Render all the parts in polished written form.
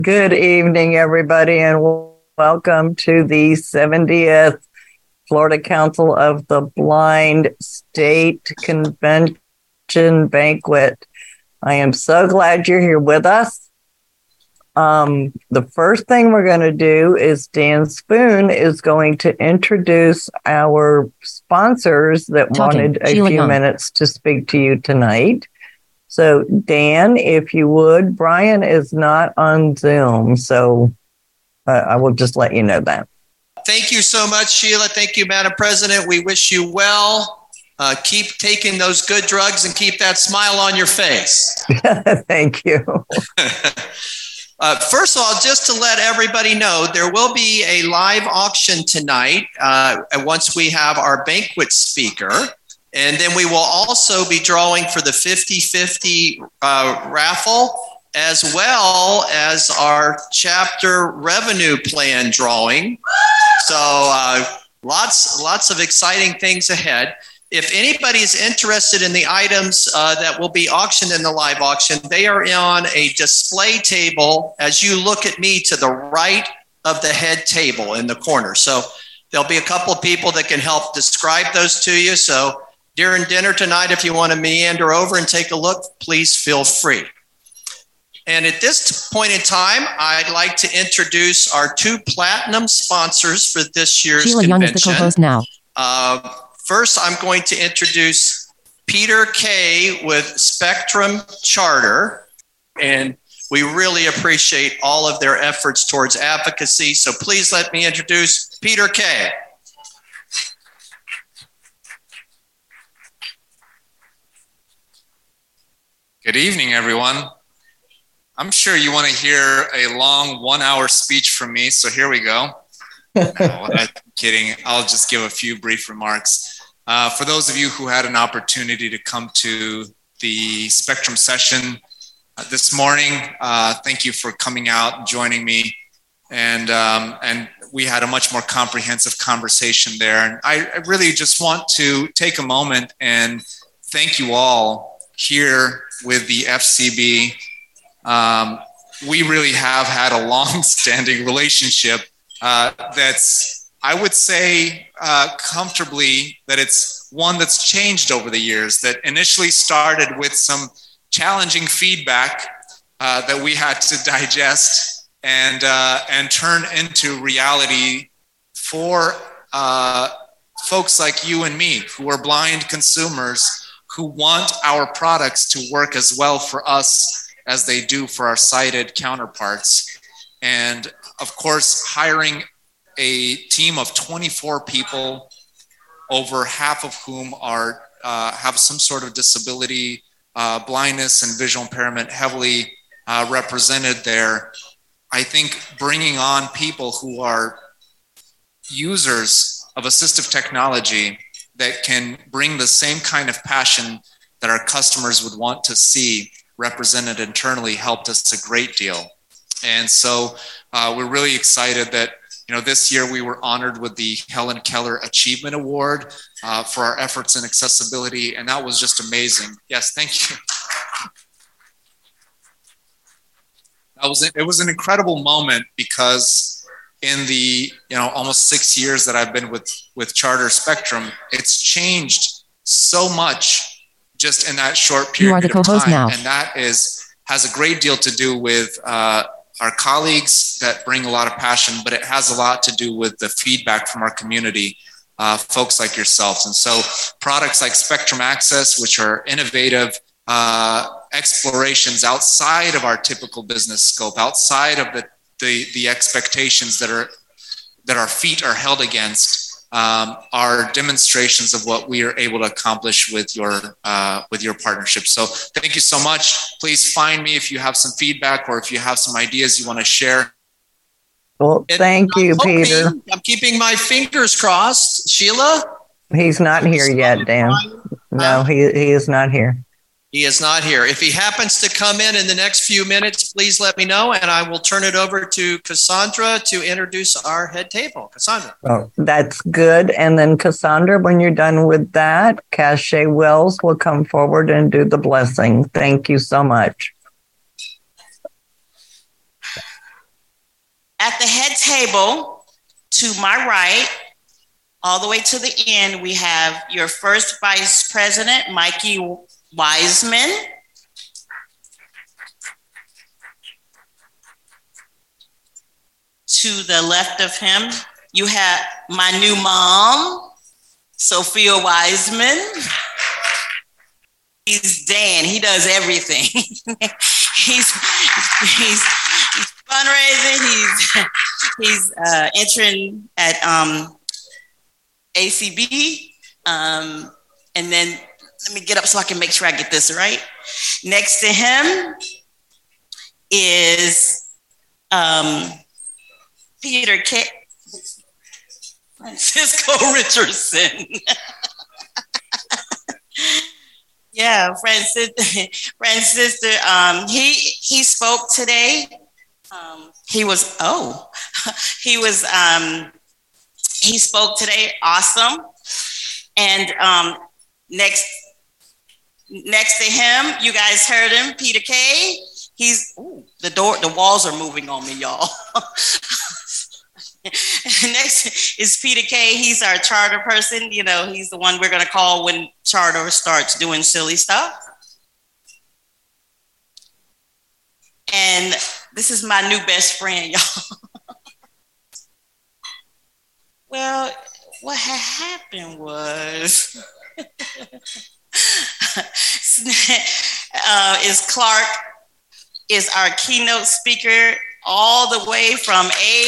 Good evening, everybody, and welcome to the 70th Florida Council of the Blind State Convention Banquet. I am so glad you're here with us. The first thing we're going to do is Dan Spoon is going to introduce our sponsors that wanted a few minutes to speak to you tonight. So, Dan, if you would, Brian is not on Zoom, so I will just let you know that. Thank you so much, Sheila. Thank you, Madam President. We wish you well. Keep taking those good drugs and keep that smile on your face. Thank you. First of all, just to let everybody know, there will be a live auction tonight once we have our banquet speaker. And then we will also be drawing for the 50-50 raffle, as well as our chapter revenue plan drawing. So lots of exciting things ahead. If anybody is interested in the items that will be auctioned in the live auction, they are on a display table as you look at me to the right of the head table in the corner. So there'll be a couple of people that can help describe those to you. So during dinner tonight, if you want to meander over and take a look, please feel free. And at this point in time, I'd like to introduce our two platinum sponsors for this year's Sheila convention. Young is the co-host now. First, I'm going to introduce Peter Kay with Spectrum Charter. And we really appreciate all of their efforts towards advocacy. So please let me introduce Peter Kay. Good evening, everyone. I'm sure you want to hear a long 1-hour speech from me, so here we go. No, I'm kidding. I'll just give a few brief remarks. For those of you who had an opportunity to come to the Spectrum session this morning, thank you for coming out and joining me. And we had a much more comprehensive conversation there. And I really just want to take a moment and thank you all here with the FCB. We really have had a long-standing relationship that's, I would say comfortably, that it's one that's changed over the years, that initially started with some challenging feedback that we had to digest and turn into reality for folks like you and me who are blind consumers who want our products to work as well for us as they do for our sighted counterparts. And of course, hiring a team of 24 people, over half of whom are have some sort of disability, blindness and visual impairment heavily represented there. I think bringing on people who are users of assistive technology that can bring the same kind of passion that our customers would want to see represented internally helped us a great deal. And so we're really excited that, this year we were honored with the Helen Keller Achievement Award for our efforts in accessibility. And that was just amazing. Yes, thank you. It was an incredible moment because in the almost 6 years that I've been with Charter Spectrum, it's changed so much just in that short period of time. You are the co-host now. And that has a great deal to do with our colleagues that bring a lot of passion, but it has a lot to do with the feedback from our community, folks like yourselves. And so products like Spectrum Access, which are innovative explorations outside of our typical business scope, outside of the expectations that our feet are held against, are demonstrations of what we are able to accomplish with your partnership. So thank you so much. Please find me if you have some feedback or if you have some ideas you want to share. Well, thank you, Peter. I'm keeping my fingers crossed. Sheila? He's not here yet, Dan. No, he is not here. He is not here. If he happens to come in the next few minutes, please let me know, and I will turn it over to Cassandra to introduce our head table. Cassandra. Oh, that's good. And then, Cassandra, when you're done with that, Cache Wells will come forward and do the blessing. Thank you so much. at the head table, to my right, all the way to the end, we have your first Vice President, Mikey Wiseman. To the left of him, you have my new mom, Sophia Wiseman. He's Dan. He does everything. he's fundraising. He's entering at ACB. And then let me get up so I can make sure I get this right. Next to him is Peter K. Francisco Richardson. Yeah, Francisco. He spoke today. He spoke today. Awesome. And next to him, you guys heard him, Peter K. The walls are moving on me, y'all. Next is Peter K. He's our charter person. You know, he's the one we're going to call when charter starts doing silly stuff. And this is my new best friend, y'all. Well, what had happened was is Clark is our keynote speaker all the way from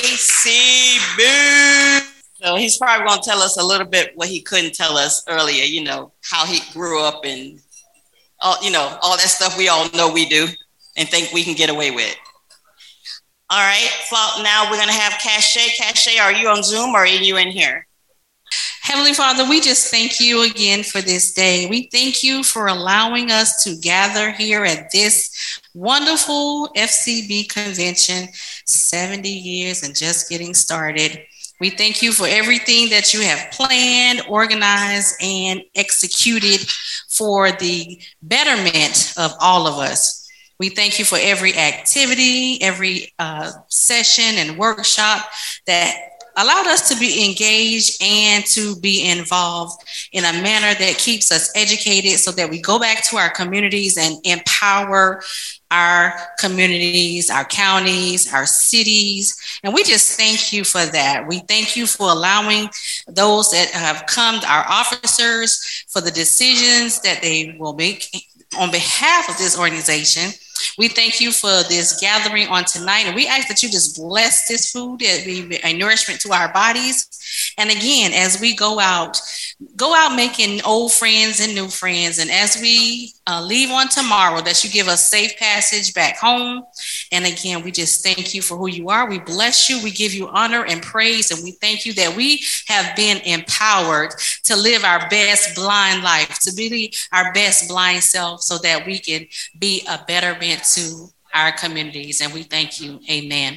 ACB. So he's probably going to tell us a little bit what he couldn't tell us earlier, you know, how he grew up and, all that stuff we all know we do and think we can get away with. All right, now we're going to have Cache. Cache, are you on Zoom or are you in here? Heavenly Father, we just thank you again for this day. We thank you for allowing us to gather here at this wonderful FCB convention, 70 years and just getting started. We thank you for everything that you have planned, organized, and executed for the betterment of all of us. We thank you for every activity, every session and workshop that allowed us to be engaged and to be involved in a manner that keeps us educated so that we go back to our communities and empower our communities, our counties, our cities. And we just thank you for that. We thank you for allowing those that have come, our officers, for the decisions that they will make on behalf of this organization. We thank you for this gathering on tonight. And we ask that you just bless this food, that be a nourishment to our bodies. And again, as we go out making old friends and new friends. And as we leave on tomorrow, that you give us safe passage back home. And again, we just thank you for who you are. We bless you. We give you honor and praise. And we thank you that we have been empowered to live our best blind life, to be our best blind self so that we can be a betterment to our communities. And we thank you. Amen.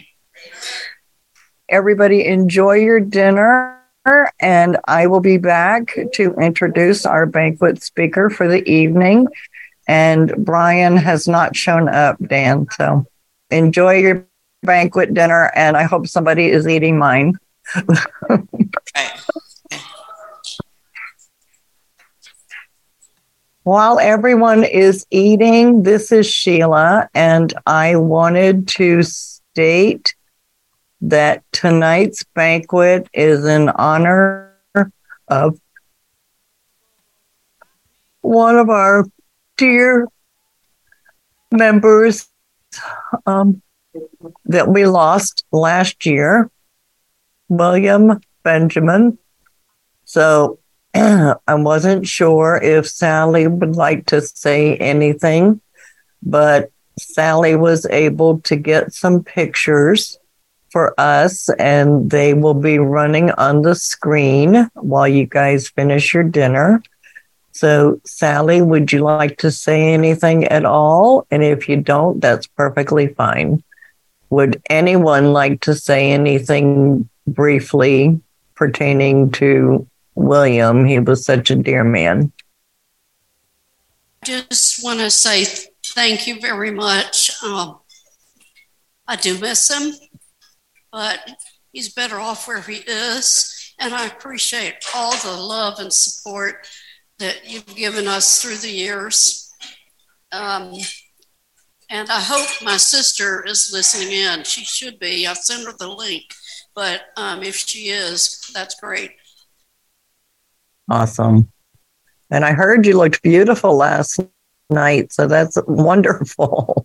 Everybody enjoy your dinner. And I will be back to introduce our banquet speaker for the evening. And Brian has not shown up, Dan. So enjoy your banquet dinner. And I hope somebody is eating mine. While everyone is eating, this is Sheila. And I wanted to state that tonight's banquet is in honor of one of our dear members that we lost last year, William Benjamin. So I wasn't sure if Sally would like to say anything, but Sally was able to get some pictures for us, and they will be running on the screen while you guys finish your dinner. So, Sally, would you like to say anything at all? And if you don't, that's perfectly fine. Would anyone like to say anything briefly pertaining to William? He was such a dear man. Just want to say thank you very much. I do miss him. but he's better off where he is. And I appreciate all the love and support that you've given us through the years. And I hope my sister is listening in. She should be. I'll send her the link. But if she is, that's great. Awesome. And I heard you looked beautiful last night, so that's wonderful.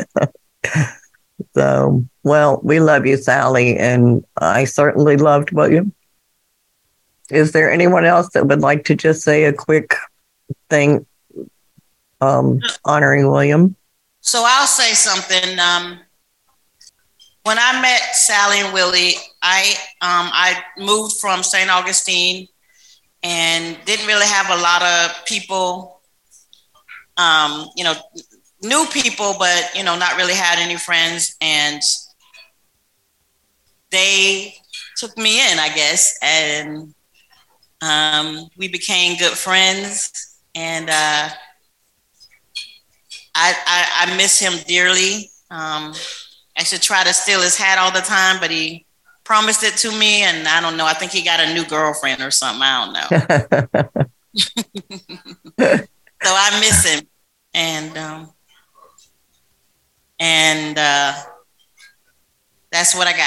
So, well, we love you, Sally, and I certainly loved William. Is there anyone else that would like to just say a quick thing honoring William? So I'll say something. When I met Sally and Willie, I moved from St. Augustine and didn't really have a lot of people, new people, but, not really had any friends. And they took me in, I guess, and we became good friends. And I miss him dearly. I should try to steal his hat all the time, but he promised it to me, and I don't know. I think he got a new girlfriend or something. I don't know. So I miss him, and that's what I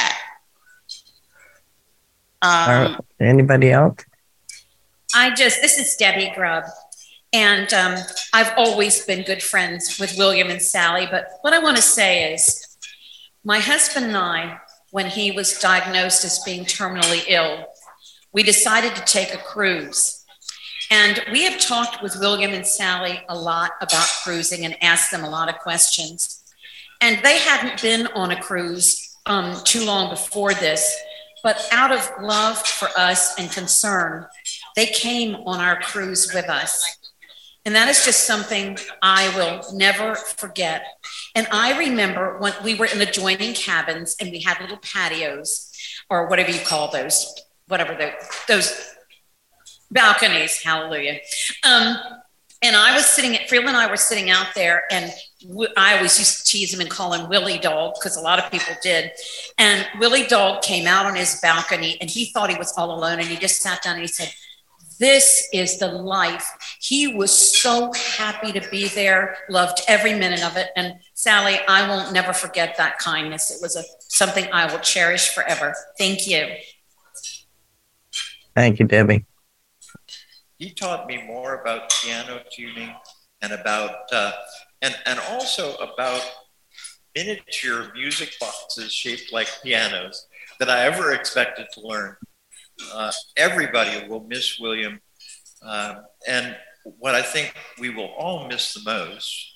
got. Anybody else? This is Debbie Grubb. And I've always been good friends with William and Sally. But what I want to say is my husband and I, when he was diagnosed as being terminally ill, we decided to take a cruise. And we have talked with William and Sally a lot about cruising and asked them a lot of questions. And they hadn't been on a cruise too long before this. But out of love for us and concern, they came on our cruise with us. And that is just something I will never forget. And I remember when we were in adjoining cabins and we had little patios, or whatever you call those, those balconies, hallelujah. And I was Phil and I were sitting out there, and I always used to tease him and call him Willie Dog, because a lot of people did. And Willie Dog came out on his balcony, and he thought he was all alone, and he just sat down and he said, "This is the life." He was so happy to be there, loved every minute of it. And Sally, I won't never forget that kindness. It was something I will cherish forever. Thank you. Thank you, Debbie. He taught me more about piano tuning and about, and also about miniature music boxes shaped like pianos than I ever expected to learn. Everybody will miss William. And what I think we will all miss the most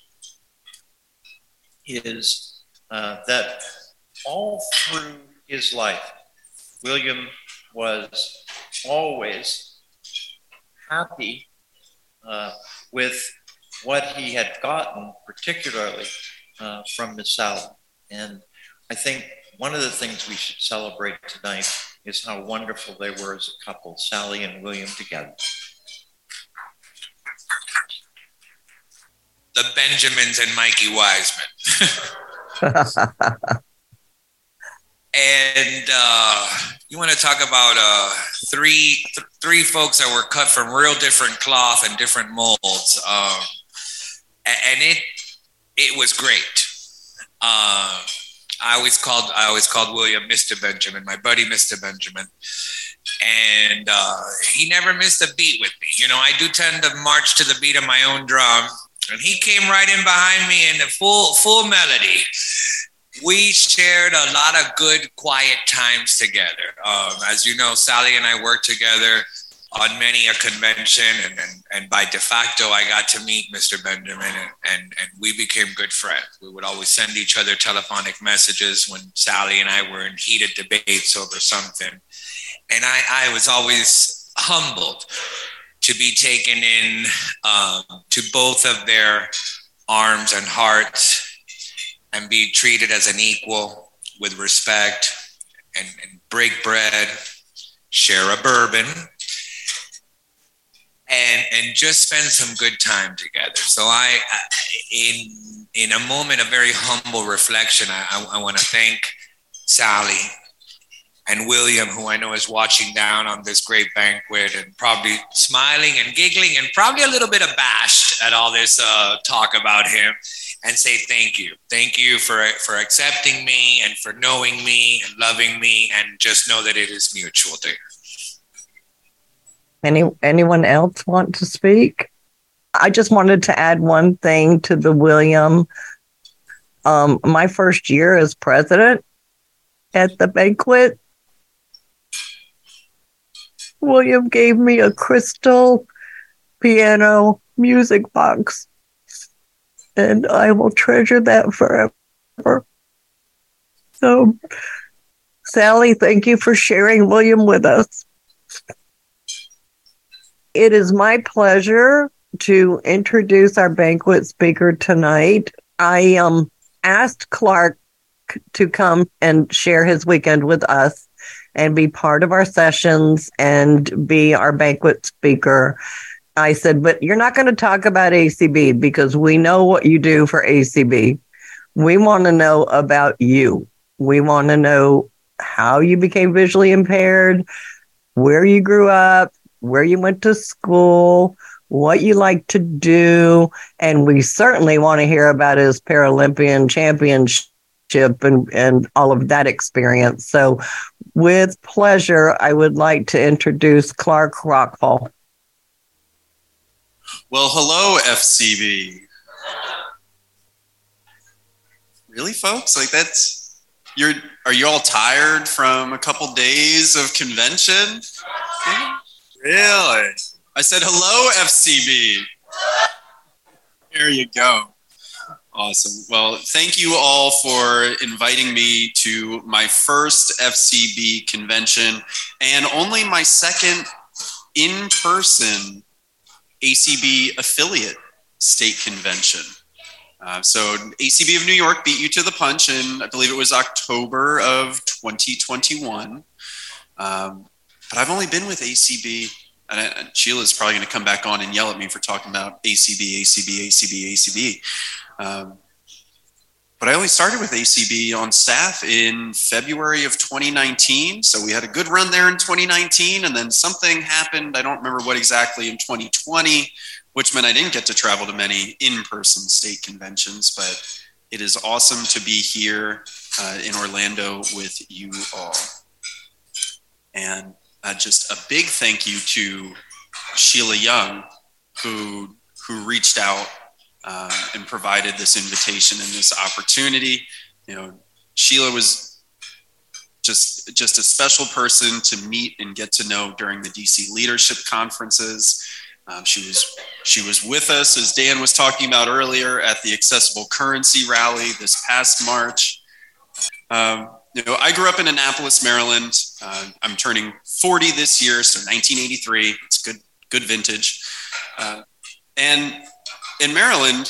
is that all through his life, William was always happy with what he had gotten, particularly from Miss Sally. And I think one of the things we should celebrate tonight is how wonderful they were as a couple, Sally and William together. The Benjamins and Mikey Wiseman. And you want to talk about three folks that were cut from real different cloth and different molds, and it was great. I always called William Mr. Benjamin, my buddy Mr. Benjamin, and he never missed a beat with me. I do tend to march to the beat of my own drum, and he came right in behind me in the full melody. We shared a lot of good, quiet times together. As you know, Sally and I worked together on many a convention, and by de facto, I got to meet Mr. Benjamin, and we became good friends. We would always send each other telephonic messages when Sally and I were in heated debates over something. And I was always humbled to be taken in to both of their arms and hearts and be treated as an equal with respect and break bread, share a bourbon, and just spend some good time together. So in a moment of very humble reflection, I want to thank Sally and William, who I know is watching down on this great banquet and probably smiling and giggling and probably a little bit abashed at all this talk about him, and say thank you. Thank you for accepting me and for knowing me and loving me, and just know that it is mutual, dear. Anyone else want to speak? I just wanted to add one thing to the William. My first year as president at the banquet, William gave me a crystal piano music box, and I will treasure that forever. So, Sally, thank you for sharing William with us. It is my pleasure to introduce our banquet speaker tonight. I asked Clark to come and share his weekend with us and be part of our sessions and be our banquet speaker. I said, but you're not going to talk about ACB because we know what you do for ACB. We want to know about you. We want to know how you became visually impaired, where you grew up, where you went to school, what you like to do. And we certainly want to hear about his Paralympian championship and all of that experience. So with pleasure, I would like to introduce Clark Rockfall. Well, hello, FCB. Really, folks? Like are you all tired from a couple days of convention? Really? I said, hello, FCB. There you go. Awesome. Well, thank you all for inviting me to my first FCB convention and only my second in-person ACB affiliate state convention. So ACB of New York beat you to the punch in, I believe it was October of 2021. But I've only been with ACB, and Sheila's probably going to come back on and yell at me for talking about ACB. But I only started with ACB on staff in February of 2019. So we had a good run there in 2019, and then something happened. I don't remember what exactly in 2020, which meant I didn't get to travel to many in-person state conventions, but it is awesome to be here in Orlando with you all. And just a big thank you to Sheila Young, who reached out and provided this invitation and this opportunity. You know, Sheila was just a special person to meet and get to know during the DC leadership conferences. She was with us, as Dan was talking about earlier, at the Accessible Currency Rally this past March. I grew up in Annapolis, Maryland. I'm turning 40 this year, so 1983. It's good vintage. And in Maryland,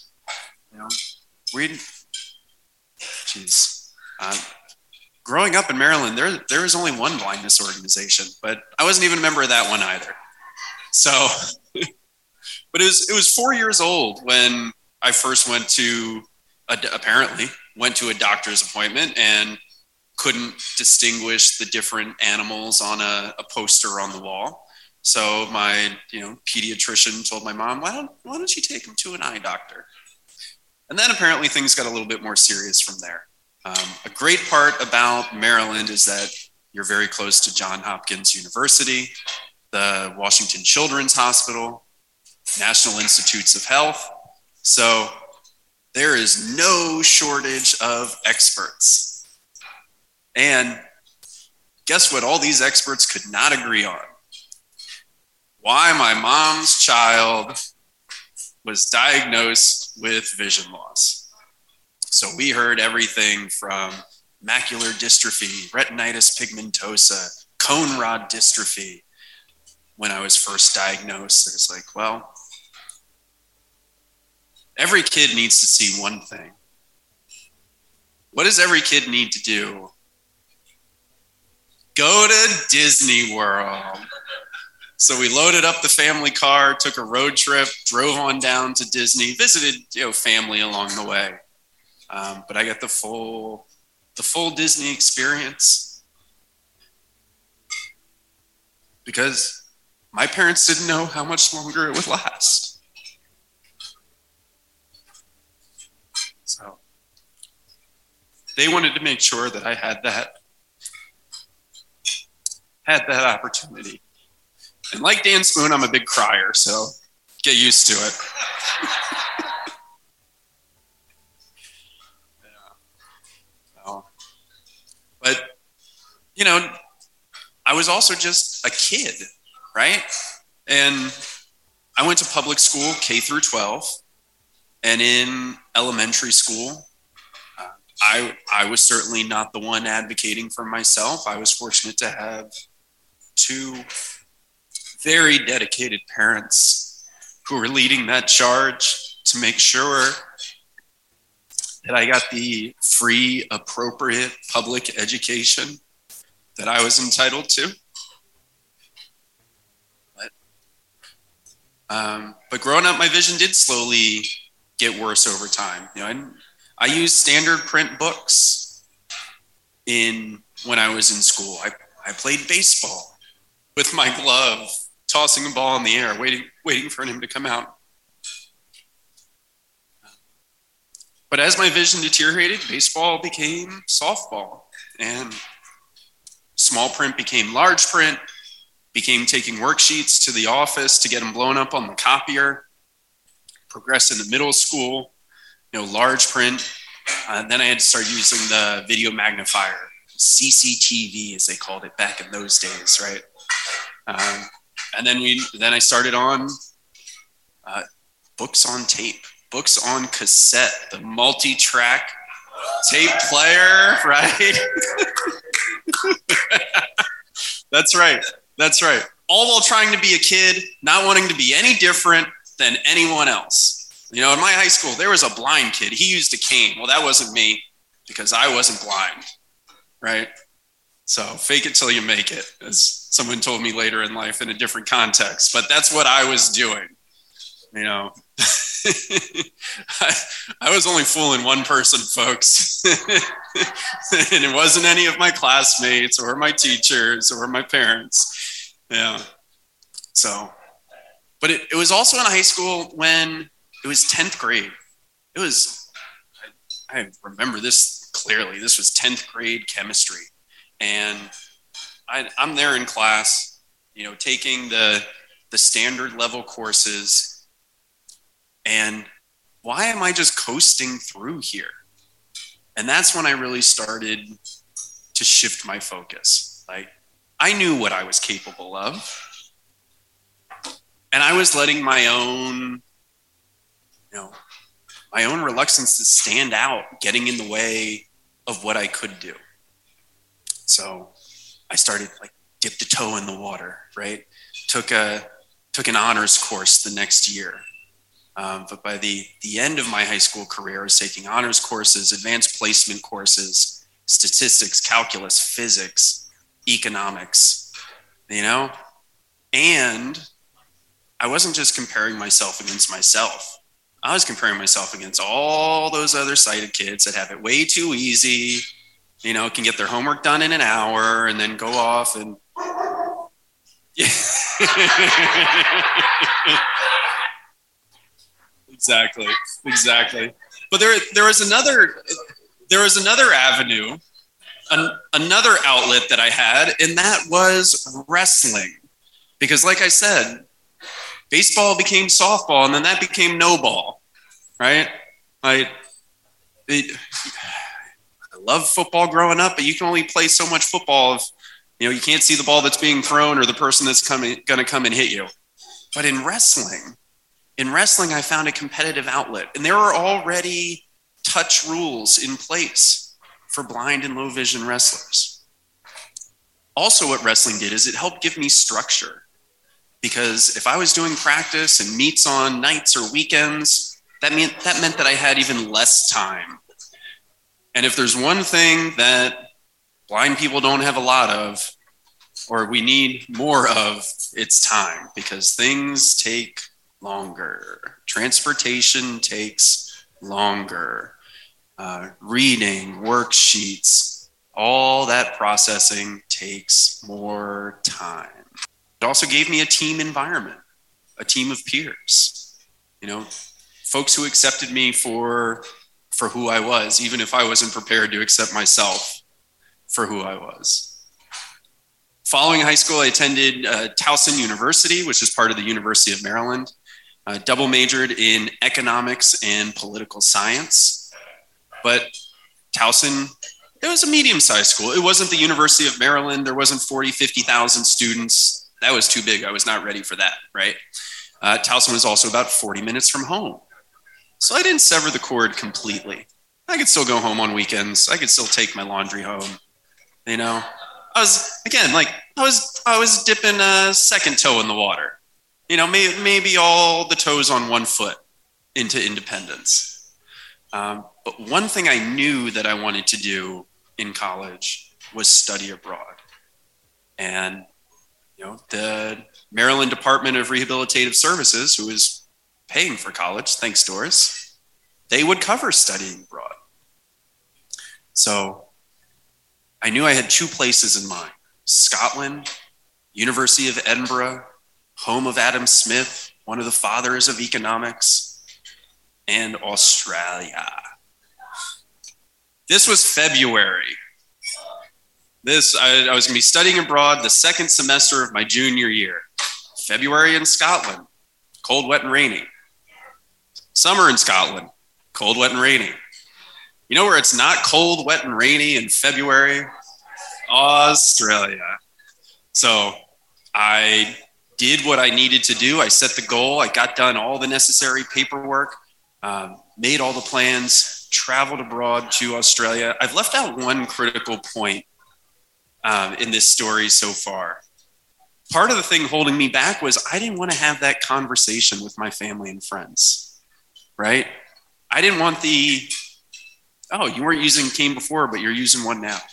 growing up in Maryland, there is only one blindness organization, but I wasn't even a member of that one either. So, but it was 4 years old when I first went to a doctor's appointment and couldn't distinguish the different animals on a poster on the wall. So my pediatrician told my mom, why don't you take him to an eye doctor? And then apparently things got a little bit more serious from there. A great part about Maryland is that you're very close to Johns Hopkins University, the Washington Children's Hospital, National Institutes of Health. So there is no shortage of experts. And guess what all these experts could not agree on? Why my mom's child was diagnosed with vision loss. So we heard everything from macular dystrophy, retinitis pigmentosa, cone rod dystrophy. When I was first diagnosed, it's like, well, every kid needs to see one thing. What does every kid need to do? Go to Disney World. So we loaded up the family car, took a road trip, drove on down to Disney, visited family along the way. But I got the full Disney experience. because my parents didn't know how much longer it would last. So they wanted to make sure that I had that opportunity. And like Dan Spoon, I'm a big crier, so get used to it. But, you know, I was also just a kid, right? And I went to public school, K through 12. And in elementary school, I was certainly not the one advocating for myself. I was fortunate to have two very dedicated parents who were leading that charge to make sure that I got the free, appropriate public education that I was entitled to. But growing up, my vision did slowly get worse over time. You know, I used standard print books when I was in school. I played baseball with my glove, tossing a ball in the air, waiting for him to come out. But as my vision deteriorated, baseball became softball, and small print became large print, became taking worksheets to the office to get them blown up on the copier, progressed into middle school, large print. Then I had to start using the video magnifier, CCTV as they called it back in those days, right? And then I started on books on tape, books on cassette, the multi-track tape player, right? That's right. All while trying to be a kid, not wanting to be any different than anyone else. In my high school, there was a blind kid. He used a cane. Well, that wasn't me because I wasn't blind, right? So fake it till you make it, as someone told me later in life in a different context. But that's what I was doing, I was only fooling one person, folks. And it wasn't any of my classmates or my teachers or my parents. Yeah. So, but it was also in high school when it was 10th grade. I remember this clearly. This was 10th grade chemistry. And I'm there in class, taking the standard level courses. And why am I just coasting through here? And that's when I really started to shift my focus. I knew what I was capable of. And I was letting my own reluctance to stand out getting in the way of what I could do. So I started dipped a toe in the water, right? Took an honors course the next year. But by the end of my high school career, I was taking honors courses, advanced placement courses, statistics, calculus, physics, economics, and I wasn't just comparing myself against myself. I was comparing myself against all those other sighted kids that have it way too easy, can get their homework done in an hour and then go off and Exactly. But there was another avenue, another outlet that I had, and that was wrestling. Because like I said, baseball became softball, and then that became no ball, right? I love football growing up, but you can only play so much football if you can't see the ball that's being thrown or the person that's going to come and hit you. But in wrestling, I found a competitive outlet, and there were already touch rules in place for blind and low vision wrestlers. Also, what wrestling did is it helped give me structure. Because if I was doing practice and meets on nights or weekends, that meant that I had even less time. And if there's one thing that blind people don't have a lot of, or we need more of, it's time, because things take longer. Transportation takes longer. Reading, worksheets, all that processing takes more time. it also gave me a team environment, a team of peers, folks who accepted me for who I was, even if I wasn't prepared to accept myself for who I was. Following high school, I attended Towson University, which is part of the University of Maryland. Double majored in economics and political science. But Towson, it was a medium-sized school. It wasn't the University of Maryland. There wasn't 40, 50,000 students. That was too big. I was not ready for that, right? Towson was also about 40 minutes from home. So I didn't sever the cord completely. I could still go home on weekends. I could still take my laundry home. I was dipping a second toe in the water. Maybe all the toes on one foot into independence. But one thing I knew that I wanted to do in college was study abroad. And, the Maryland Department of Rehabilitative Services, who is paying for college, thanks Doris, they would cover studying abroad. So I knew I had two places in mind: Scotland, University of Edinburgh, home of Adam Smith, one of the fathers of economics, and Australia. This was February. I was going to be studying abroad the second semester of my junior year. February in Scotland, cold, wet, and rainy. Summer in Scotland, cold, wet, and rainy. You know where it's not cold, wet, and rainy in February? Australia. So I did what I needed to do. I set the goal. I got done all the necessary paperwork, made all the plans, traveled abroad to Australia. I've left out one critical point in this story so far. Part of the thing holding me back was I didn't want to have that conversation with my family and friends, right? I didn't want you weren't using cane before, but you're using one now.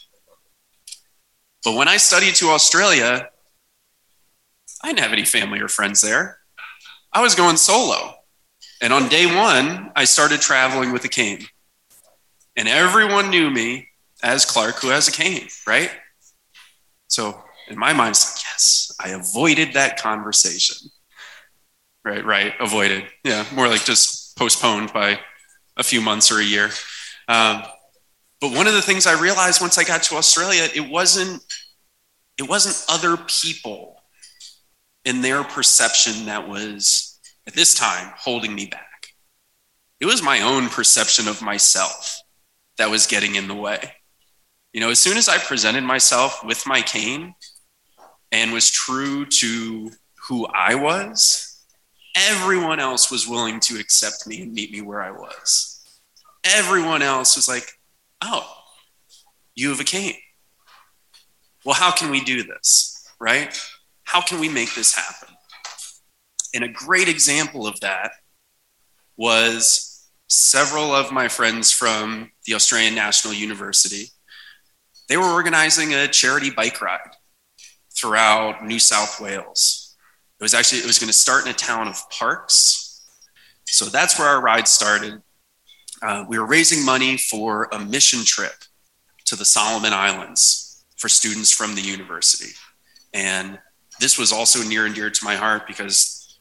But when I studied to Australia, I didn't have any family or friends there. I was going solo. And on day one, I started traveling with a cane. And everyone knew me as Clark, who has a cane, right? So in my mind, it's like, yes, I avoided that conversation. Right, avoided. Yeah, more like just postponed by a few months or a year. But one of the things I realized once I got to Australia, it wasn't other people and their perception that was, at this time, holding me back. It was my own perception of myself that was getting in the way. As soon as I presented myself with my cane and was true to who I was, everyone else was willing to accept me and meet me where I was. Everyone else was like, oh, you have a cane. Well, how can we do this, right? How can we make this happen? And a great example of that was several of my friends from the Australian National University. They were organizing a charity bike ride throughout New South Wales. It was going to start in a town of Parkes. So that's where our ride started. We were raising money for a mission trip to the Solomon Islands for students from the university. And this was also near and dear to my heart because,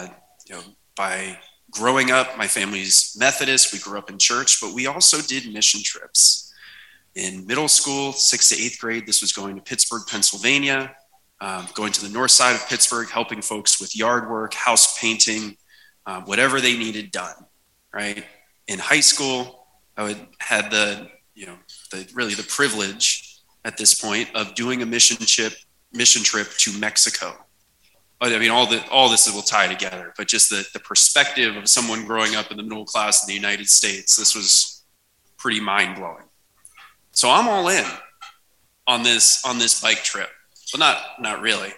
by growing up, my family's Methodist, we grew up in church, but we also did mission trips. In middle school, 6th to 8th grade, this was going to Pittsburgh, Pennsylvania, going to the north side of Pittsburgh, helping folks with yard work, house painting, whatever they needed done, right? In high school, I had the privilege at this point of doing a mission trip to Mexico. But I mean, all this will tie together, but just the perspective of someone growing up in the middle class in the United States, this was pretty mind-blowing. So I'm all in on this bike trip, but not really.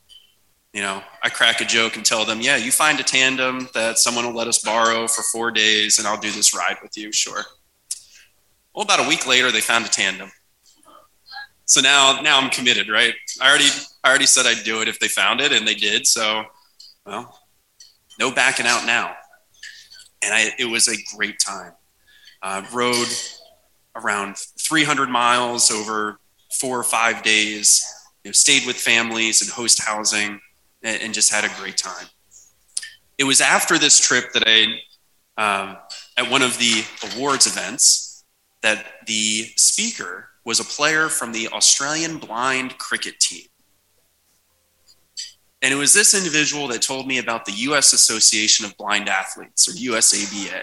I crack a joke and tell them, yeah, you find a tandem that someone will let us borrow for 4 days and I'll do this ride with you, sure. Well, about a week later, they found a tandem. So now I'm committed, right? I already said I'd do it if they found it, and they did. So, well, no backing out now. And it was a great time. Rode around 300 miles over 4 or 5 days. Stayed with families and host housing. and just had a great time. It was after this trip that at one of the awards events, that the speaker was a player from the Australian blind cricket team. And it was this individual that told me about the US Association of Blind Athletes, or USABA.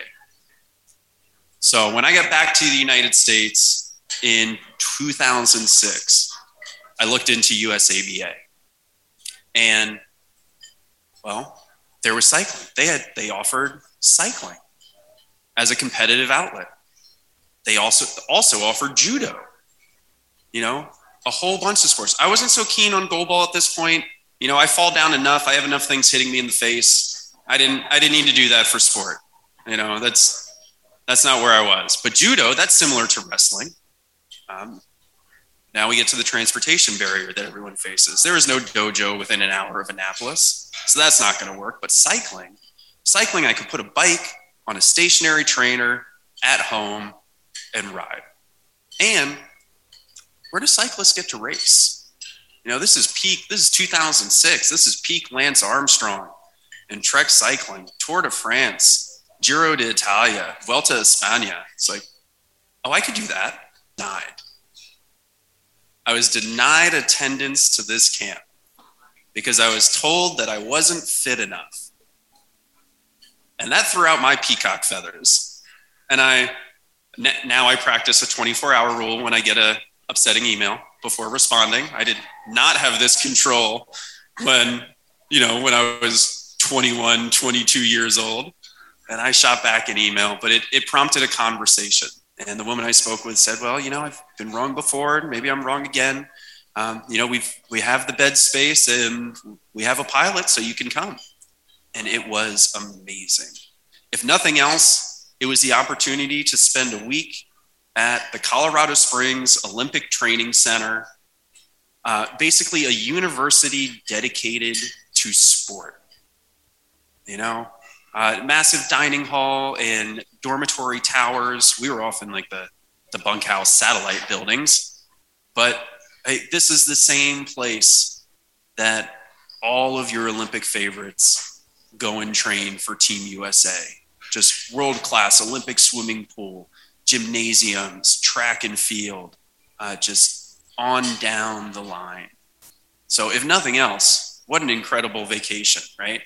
So when I got back to the United States in 2006, I looked into USABA. And, well, there was cycling. They offered cycling as a competitive outlet. They also offered judo, a whole bunch of sports. I wasn't so keen on goalball at this point. I fall down enough. I have enough things hitting me in the face. I didn't need to do that for sport. That's not where I was. But judo, that's similar to wrestling. Now we get to the transportation barrier that everyone faces. There is no dojo within an hour of Annapolis, so that's not going to work. But cycling, I could put a bike on a stationary trainer at home and ride. And where do cyclists get to race? This is 2006. This is peak Lance Armstrong and Trek cycling, Tour de France, Giro d'Italia, Vuelta a España. It's like, oh, I could do that. Denied. I was denied attendance to this camp because I was told that I wasn't fit enough. And that threw out my peacock feathers. And now I practice a 24-hour rule when I get a upsetting email before responding. I did not have this control when I was 21, 22 years old. And I shot back an email, but it prompted a conversation. And the woman I spoke with said, well, I've been wrong before. Maybe I'm wrong again. We have the bed space and we have a pilot, so you can come. And it was amazing. If nothing else, it was the opportunity to spend a week at the Colorado Springs Olympic Training Center, basically a university dedicated to sport. Massive dining hall and dormitory towers. We were often like the bunkhouse satellite buildings, but this is the same place that all of your Olympic favorites go and train for Team USA. Just world-class Olympic swimming pool, gymnasiums, track and field, just on down the line. So if nothing else, what an incredible vacation, right?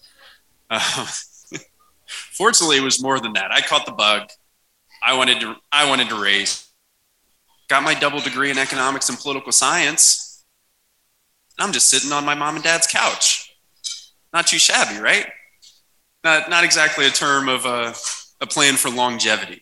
Fortunately, it was more than that. I caught the bug. I wanted to race. Got my double degree in economics and political science. I'm just sitting on my mom and dad's couch. Not too shabby, right? Not exactly a term of a plan for longevity.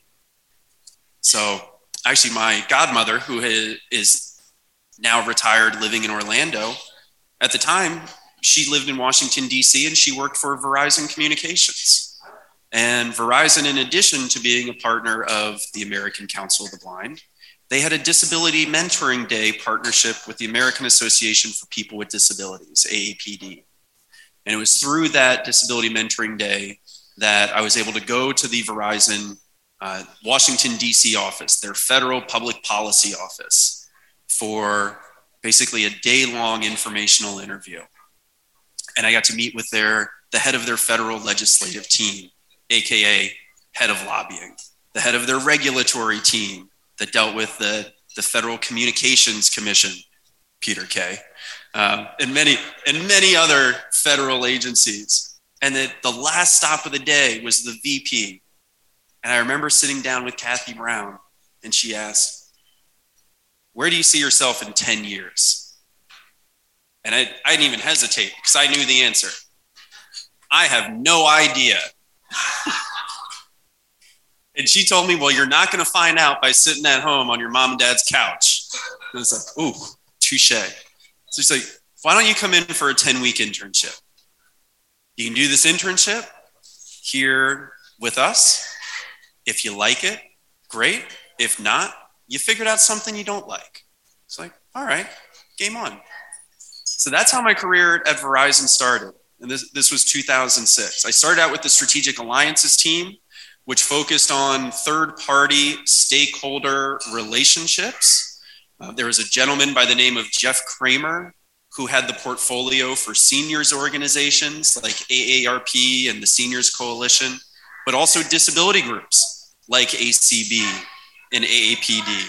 So actually my godmother, who is now retired living in Orlando, at the time, she lived in Washington, D.C., and she worked for Verizon Communications. And Verizon, in addition to being a partner of the American Council of the Blind, they had a Disability Mentoring Day partnership with the American Association for People with Disabilities, AAPD. And it was through that Disability Mentoring Day that I was able to go to the Verizon Washington, D.C. office, their federal public policy office, for basically a day-long informational interview. And I got to meet with the head of their federal legislative team, AKA head of lobbying, the head of their regulatory team that dealt with the Federal Communications Commission, Peter Kay, and many other federal agencies. And the last stop of the day was the VP. And I remember sitting down with Kathy Brown, and she asked, "Where do you see yourself in 10 years?" And I didn't even hesitate because I knew the answer. I have no idea. And she told me, "Well, you're not going to find out by sitting at home on your mom and dad's couch." And I was like, "Ooh, touche." So she's like, "Why don't you come in for a 10-week internship? You can do this internship here with us. If you like it, great. If not, you figured out something you don't like." It's like, all right, game on. So that's how my career at Verizon started. And this was 2006. I started out with the Strategic Alliances team, which focused on third-party stakeholder relationships. There was a gentleman by the name of Jeff Kramer, who had the portfolio for seniors organizations like AARP and the Seniors Coalition, but also disability groups like ACB and AAPD.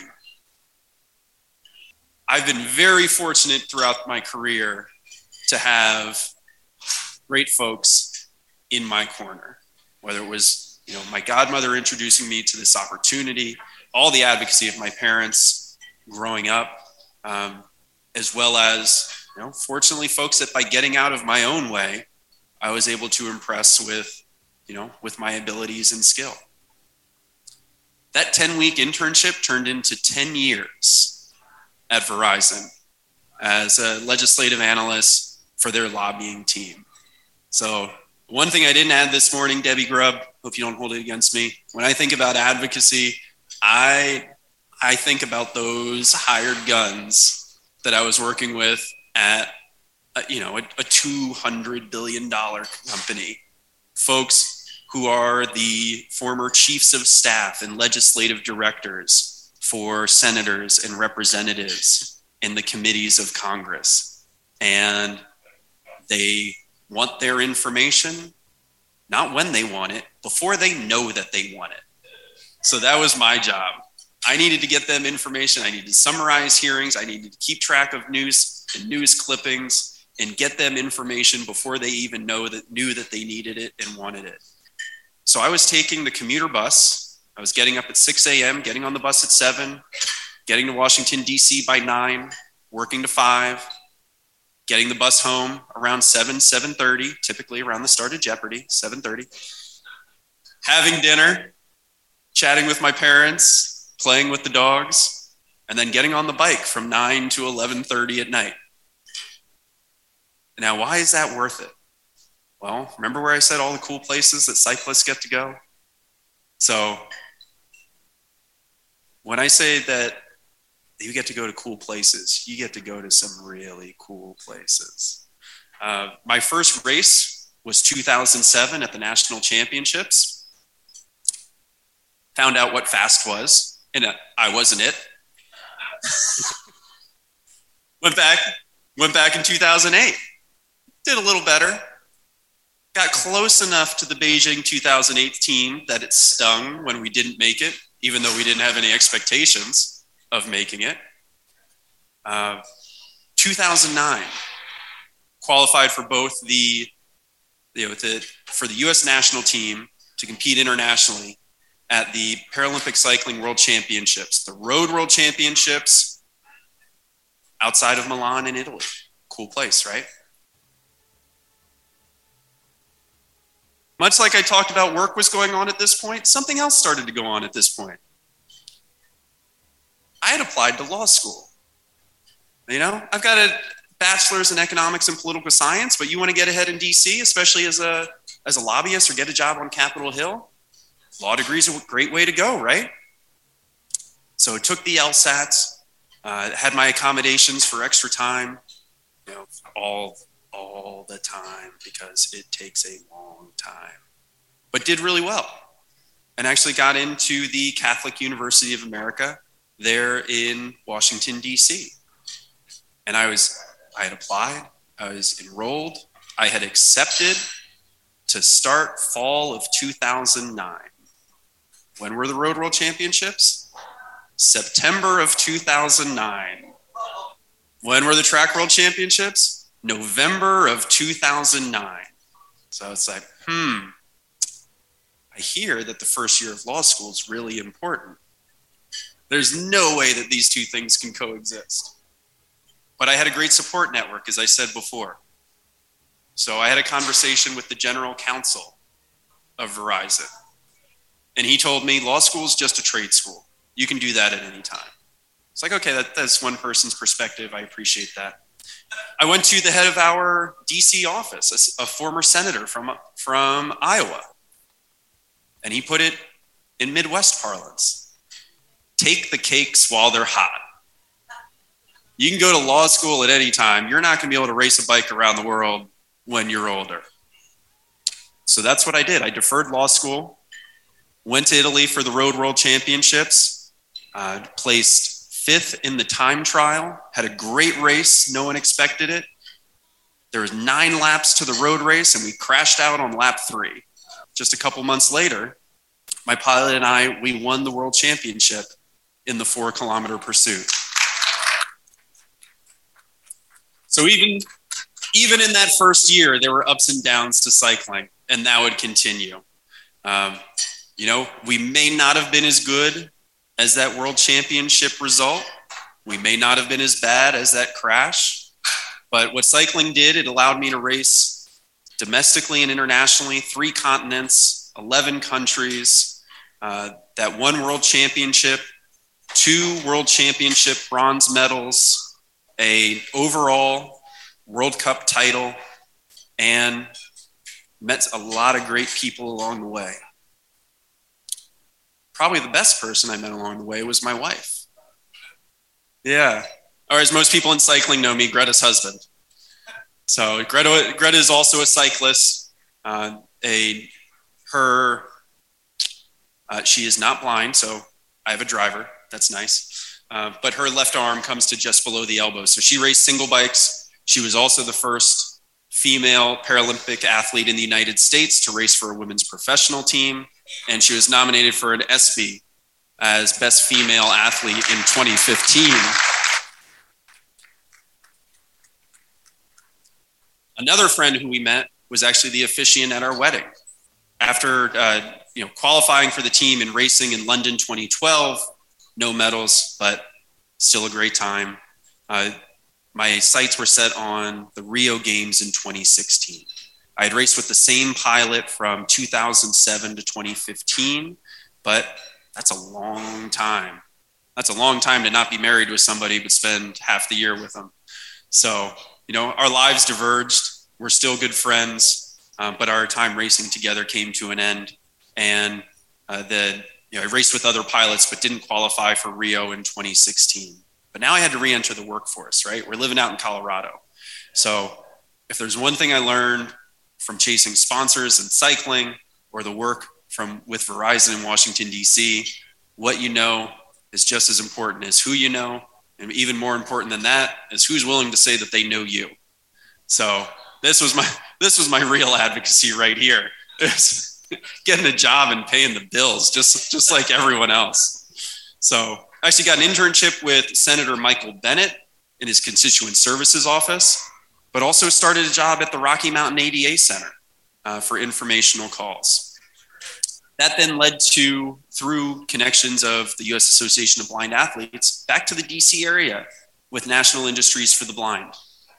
I've been very fortunate throughout my career to have great folks in my corner, whether it was my godmother introducing me to this opportunity, all the advocacy of my parents growing up, as well as fortunately folks that by getting out of my own way, I was able to impress with my abilities and skill. That 10-week internship turned into 10 years at Verizon as a legislative analyst for their lobbying team. So one thing I didn't add this morning, Debbie Grubb, hope you don't hold it against me. When I think about advocacy, I think about those hired guns that I was working with at a $200 billion company. Folks who are the former chiefs of staff and legislative directors for senators and representatives in the committees of Congress. And they want their information, not when they want it, before they know that they want it. So that was my job. I needed to get them information. I needed to summarize hearings. I needed to keep track of news and news clippings and get them information before they even knew that they needed it and wanted it. So I was taking the commuter bus. I was getting up at 6 a.m., getting on the bus at 7, getting to Washington, D.C. by 9, working to 5, getting the bus home around 7:30, typically around the start of Jeopardy, 7:30, having dinner, chatting with my parents, playing with the dogs, and then getting on the bike from 9 to 11:30 at night. Now, why is that worth it? Well, remember where I said all the cool places that cyclists get to go? So when I say that you get to go to cool places, you get to go to some really cool places. My first race was 2007 at the National Championships. Found out what fast was, and I wasn't it. Went back in 2008. Did a little better. Got close enough to the Beijing 2008 team that it stung when we didn't make it, even though we didn't have any expectations of making it. 2009, qualified for both the U.S. national team to compete internationally at the Paralympic Cycling World Championships, the Road World Championships outside of Milan in Italy. Cool place, right? Much like I talked about work was going on at this point, something else started to go on at this point. I had applied to law school. I've got a bachelor's in economics and political science, but you want to get ahead in DC, especially as a lobbyist or get a job on Capitol Hill? Law degree is a great way to go, right? So I took the LSATs, had my accommodations for extra time, all the time, because it takes a long time, but did really well. And actually got into the Catholic University of America there in Washington, D.C. And I had applied, I was enrolled, I had accepted to start fall of 2009. When were the Road World Championships? September of 2009. When were the Track World Championships? November of 2009. So it's like, I hear that the first year of law school is really important. There's no way that these two things can coexist. But I had a great support network, as I said before. So I had a conversation with the general counsel of Verizon. And he told me, law school is just a trade school. You can do that at any time. It's like, okay, that's one person's perspective. I appreciate that. I went to the head of our DC office, a former senator from Iowa. And he put it in Midwest parlance. Take the cakes while they're hot. You can go to law school at any time. You're not going to be able to race a bike around the world when you're older. So that's what I did. I deferred law school, went to Italy for the Road World Championships, placed 5th in the time trial, had a great race. No one expected it. There was 9 laps to the road race, and we crashed out on lap 3. Just a couple months later, my pilot and I, we won the world championship in the 4-kilometer pursuit. So even in that first year, there were ups and downs to cycling, and that would continue. We may not have been as good as that world championship result. We may not have been as bad as that crash. But what cycling did, it allowed me to race domestically and internationally, 3 continents, 11 countries, that 1 world championship, 2 world championship bronze medals, a overall World Cup title, and met a lot of great people along the way. Probably the best person I met along the way was my wife. Yeah. Or as most people in cycling know me, Greta's husband. So Greta is also a cyclist. She is not blind, so I have a driver. That's nice. But her left arm comes to just below the elbow. So she raced single bikes. She was also the first female Paralympic athlete in the United States to race for a women's professional team. And she was nominated for an ESPY as Best Female Athlete in 2015. Another friend who we met was actually the officiant at our wedding. After qualifying for the team and racing in London 2012, no medals, but still a great time. My sights were set on the Rio Games in 2016. I had raced with the same pilot from 2007 to 2015, but that's a long time. That's a long time to not be married with somebody, but spend half the year with them. So, our lives diverged. We're still good friends, but our time racing together came to an end. And I raced with other pilots, but didn't qualify for Rio in 2016. But now I had to re-enter the workforce, right? We're living out in Colorado. So if there's one thing I learned from chasing sponsors and cycling, or the work with Verizon in Washington, D.C., what you know is just as important as who you know. And even more important than that is who's willing to say that they know you. So this was my real advocacy right here. It's getting a job and paying the bills, just like everyone else. So I actually got an internship with Senator Michael Bennet in his constituent services office, but also started a job at the Rocky Mountain ADA Center for informational calls. That then led to, through connections of the U.S. Association of Blind Athletes, back to the DC area with National Industries for the Blind.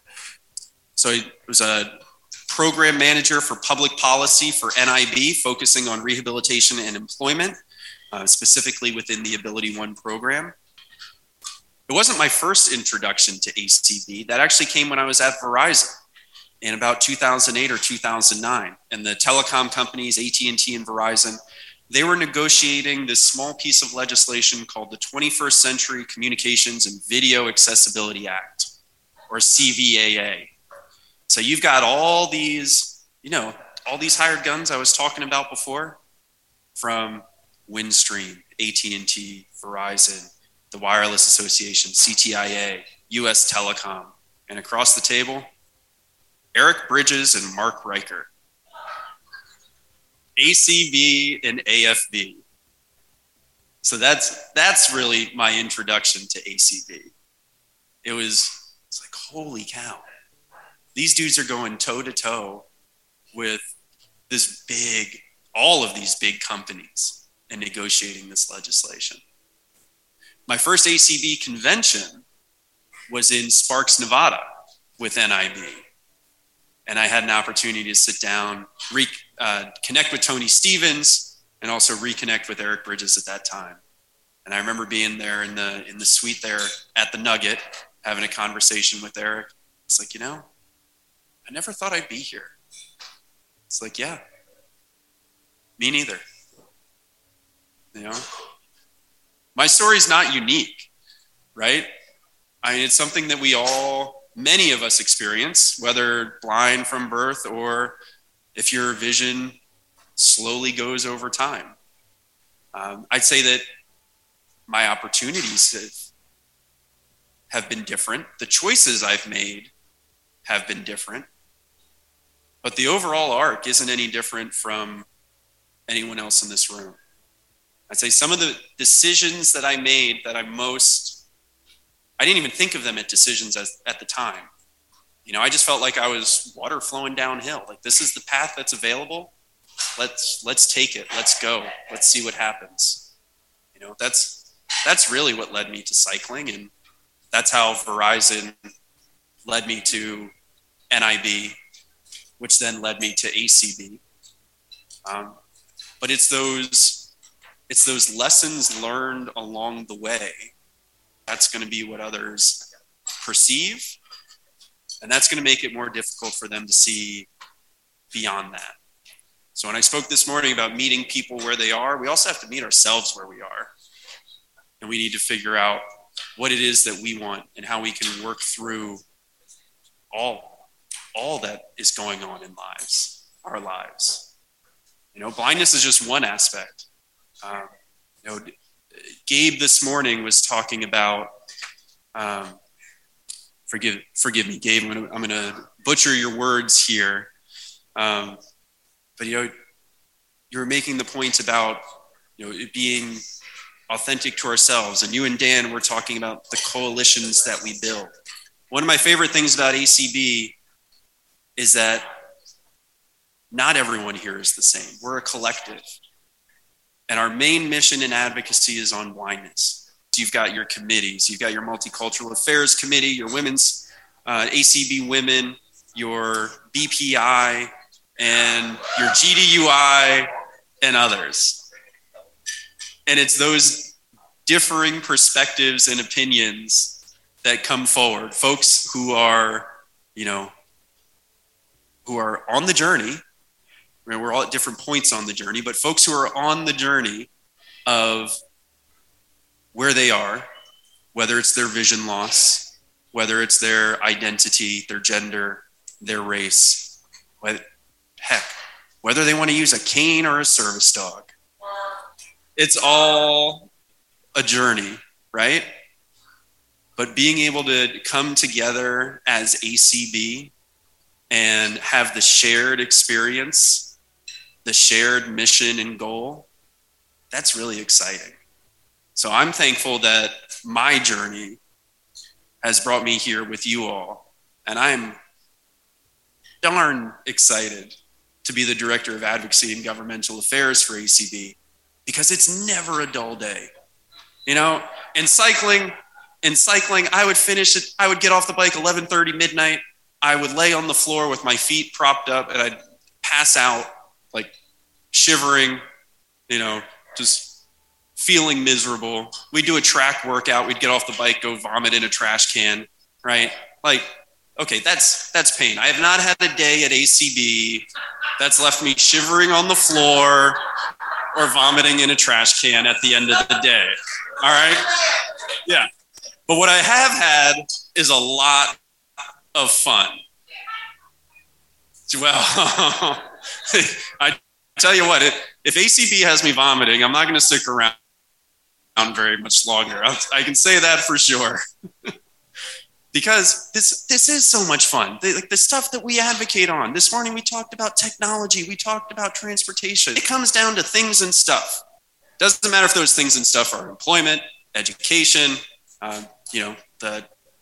So I was a program manager for public policy for NIB, focusing on rehabilitation and employment, specifically within the Ability One program. It wasn't my first introduction to ACB. That actually came when I was at Verizon in about 2008 or 2009. And the telecom companies, AT&T and Verizon, they were negotiating this small piece of legislation called the 21st Century Communications and Video Accessibility Act, or CVAA. So you've got all these hired guns I was talking about before, from Windstream, AT&T, Verizon, the Wireless Association, CTIA, US Telecom, and across the table, Eric Bridges and Mark Riker. ACB and AFB. So that's really my introduction to ACB. It's like, holy cow. These dudes are going toe to toe with all of these big companies and negotiating this legislation. My first ACB convention was in Sparks, Nevada with NIB. And I had an opportunity to sit down, connect with Tony Stevens, and also reconnect with Eric Bridges at that time. And I remember being there in the suite there at the Nugget, having a conversation with Eric. It's like, I never thought I'd be here. It's like, yeah, me neither. My story's not unique, right? It's something that many of us experience, whether blind from birth or if your vision slowly goes over time. I'd say that my opportunities have been different. The choices I've made have been different. But the overall arc isn't any different from anyone else in this room. I'd say some of the decisions that I made that I didn't even think of them as decisions at the time. I just felt like I was water flowing downhill. Like, this is the path that's available. Let's take it. Let's go. Let's see what happens. That's really what led me to cycling, and that's how Verizon led me to NIB, which then led me to ACB. But it's those lessons learned along the way. That's going to be what others perceive, and that's going to make it more difficult for them to see beyond that. So when I spoke this morning about meeting people where they are, we also have to meet ourselves where we are. And we need to figure out what it is that we want and how we can work through all that is going on in our lives. Blindness is just one aspect. Gabe this morning was talking about, forgive me, Gabe, I'm going to butcher your words here. But you were making the point about it being authentic to ourselves, and you and Dan were talking about the coalitions that we build. One of my favorite things about ACB is that not everyone here is the same. We're a collective, and our main mission in advocacy is on blindness. So you've got your committees, you've got your Multicultural Affairs Committee, your women's ACB Women, your BPI, and your GDUI, and others. And it's those differing perspectives and opinions that come forward. Folks who are, who are on the journey. We're all at different points on the journey, but folks who are on the journey of where they are, whether it's their vision loss, whether it's their identity, their gender, their race, whether they want to use a cane or a service dog. It's all a journey, right? But being able to come together as ACB and have the shared experience, the shared mission and goal, that's really exciting. So I'm thankful that my journey has brought me here with you all. And I'm darn excited to be the Director of Advocacy and Governmental Affairs for ACB, because it's never a dull day. In cycling, I would finish it. I would get off the bike 11:30 midnight. I would lay on the floor with my feet propped up, and I'd pass out, like shivering, just feeling miserable. We'd do a track workout. We'd get off the bike, go vomit in a trash can, right? Okay, that's pain. I have not had a day at ACB that's left me shivering on the floor or vomiting in a trash can at the end of the day. All right? Yeah. But what I have had is a lot of fun. Well, I tell you what, if ACB has me vomiting, I'm not going to stick around very much longer. I can say that for sure. Because this is so much fun. The stuff that we advocate on. This morning we talked about technology. We talked about transportation. It comes down to things and stuff. Doesn't matter if those things and stuff are employment, education, the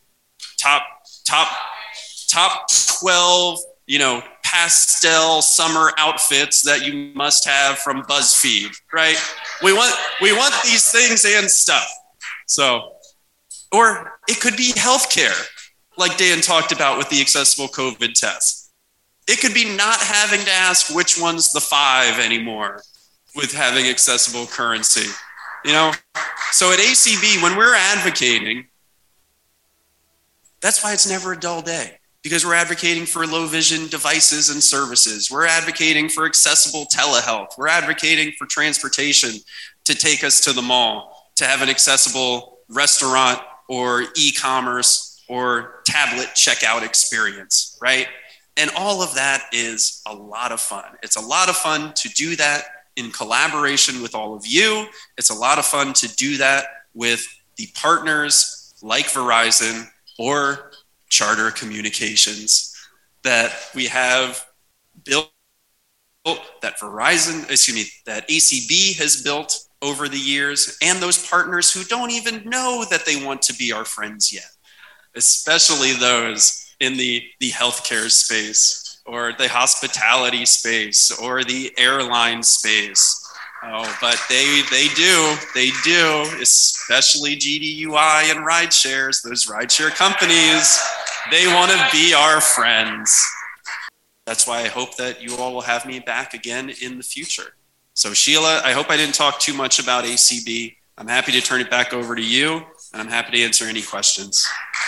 top 12, pastel summer outfits that you must have from BuzzFeed, right? We want these things and stuff. So. Or it could be healthcare, like Dan talked about with the accessible COVID test. It could be not having to ask which one's the 5 anymore with having accessible currency. So at ACB, when we're advocating, that's why it's never a dull day, because we're advocating for low vision devices and services. We're advocating for accessible telehealth. We're advocating for transportation to take us to the mall, to have an accessible restaurant or e-commerce or tablet checkout experience, right? And all of that is a lot of fun. It's a lot of fun to do that in collaboration with all of you. It's a lot of fun to do that with the partners like Verizon or Charter Communications that we have built, that that ACB has built over the years, and those partners who don't even know that they want to be our friends yet, especially those in the healthcare space or the hospitality space or the airline space. Oh, but they do, especially GDUI and ride shares, those rideshare companies, they want to be our friends. That's why I hope that you all will have me back again in the future. So Sheila, I hope I didn't talk too much about ACB. I'm happy to turn it back over to you, and I'm happy to answer any questions.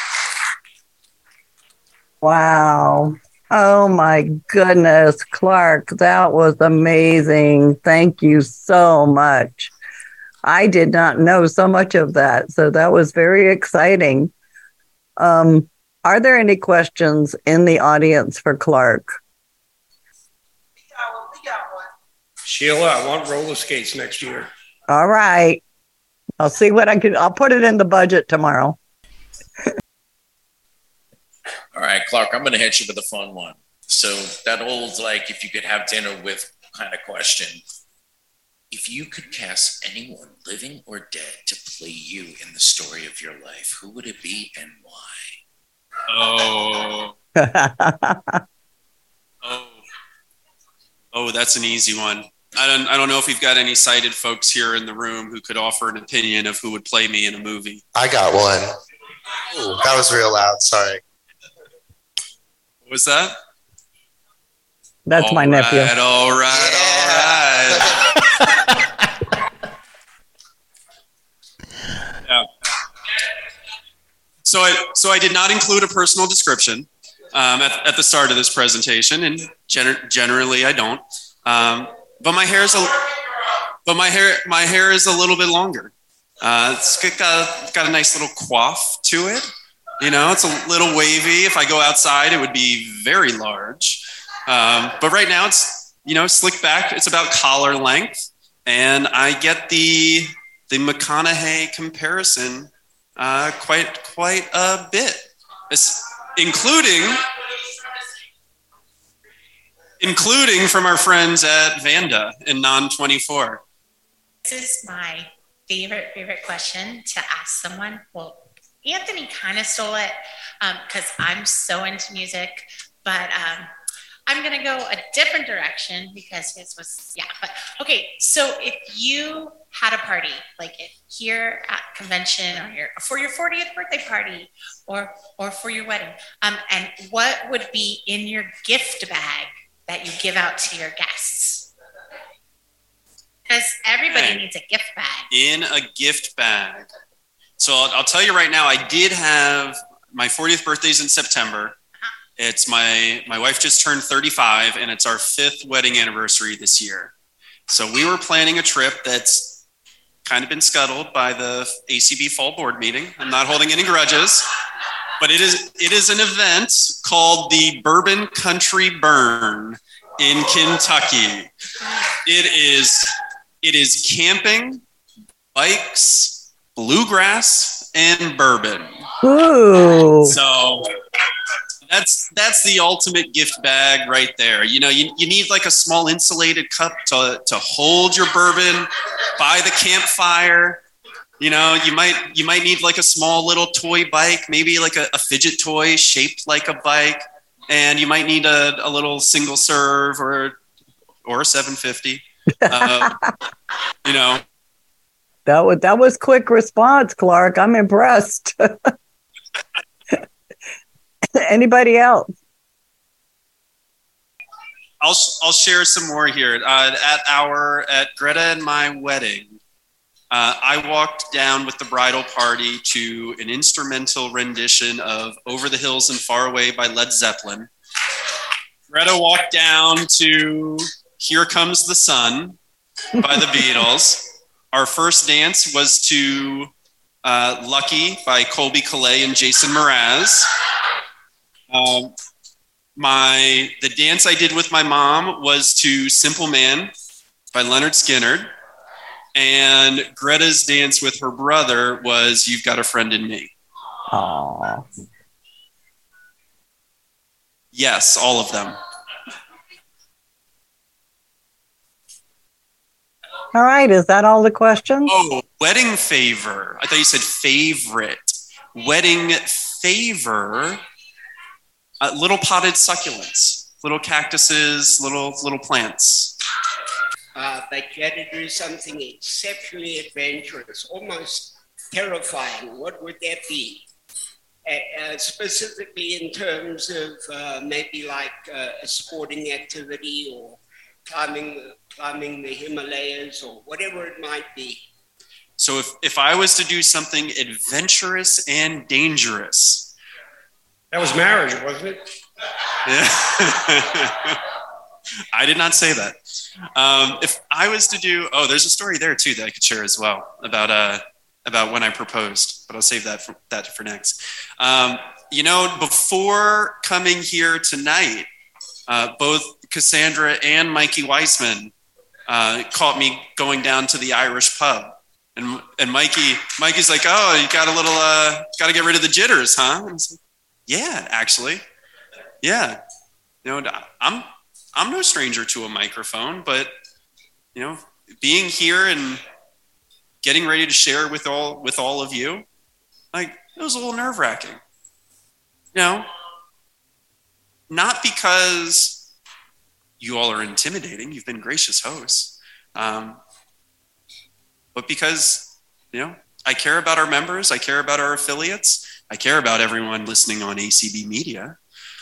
Wow. Oh my goodness, Clark, that was amazing. Thank you so much. I did not know so much of that, so that was very exciting. Are there any questions in the audience for Clark? Sheila, I want roller skates next year. All right. I'll see what I'll put it in the budget tomorrow. All right, Clark, I'm going to hit you with a fun one. So that old, like, if you could have dinner with kind of question. If you could cast anyone, living or dead, to play you in the story of your life, who would it be and why? Oh, that's an easy one. I don't know if we've got any sighted folks here in the room who could offer an opinion of who would play me in a movie. I got one. Ooh, that was real loud. Sorry. What was that? That's my nephew. All right. Yeah. So I did not include a personal description at the start of this presentation, and generally I don't. But my hair is a little bit longer. It's got a nice little coif to it. You know, it's a little wavy. If I go outside, it would be very large. But right now it's, slicked back. It's about collar length. And I get the McConaughey comparison quite a bit, including from our friends at Vanda in Non-24. This is my favorite question to ask someone. Well, Anthony kind of stole it because I'm so into music, but I'm going to go a different direction because his was, but okay. So if you had a party, like here at convention or for your 40th birthday party or for your wedding, and what would be in your gift bag that you give out to your guests? Because everybody needs a gift bag. In a gift bag. So I'll tell you right now, I did have my 40th birthday's in September. It's my wife just turned 35, and it's our 5th wedding anniversary this year. So we were planning a trip that's kind of been scuttled by the ACB fall board meeting. I'm not holding any grudges, but it is an event called the Bourbon Country Burn in Kentucky. It is camping, bikes, bluegrass, and bourbon. Ooh. So that's the ultimate gift bag right there. You need like a small insulated cup to hold your bourbon by the campfire. You might need like a small little toy bike, maybe like a fidget toy shaped like a bike, and you might need a little single serve or a 750. That was quick response, Clark. I'm impressed. Anybody else? I'll share some more here. At Greta and my wedding, I walked down with the bridal party to an instrumental rendition of Over the Hills and Far Away by Led Zeppelin. Greta walked down to Here Comes the Sun by the Beatles. Our first dance was to Lucky by Colby Calais and Jason Mraz. The dance I did with my mom was to Simple Man by Leonard Skinner. And Greta's dance with her brother was You've Got a Friend in Me. Aww. Yes, all of them. All right. Is that all the questions? Oh, wedding favor. I thought you said favorite. Wedding favor. Little potted succulents, little cactuses, little plants. They had to do something exceptionally adventurous, almost terrifying. What would that be? Specifically in terms of maybe like a sporting activity or climbing the Himalayas or whatever it might be. So if I was to do something adventurous and dangerous. That was marriage, wasn't it? Yeah. I did not say that. If I was to do, there's a story there too that I could share as well about when I proposed, but I'll save that for next. Before coming here tonight, both Cassandra and Mikey Weissman caught me going down to the Irish pub, and Mikey's like, "Oh, you got got to get rid of the jitters, huh?" And I was like, "Yeah, actually, yeah. I'm no stranger to a microphone, but being here and getting ready to share with all of you, like it was a little nerve-wracking. Not because you all are intimidating, you've been gracious hosts, but because I care about our members, I care about our affiliates, I care about everyone listening on ACB Media.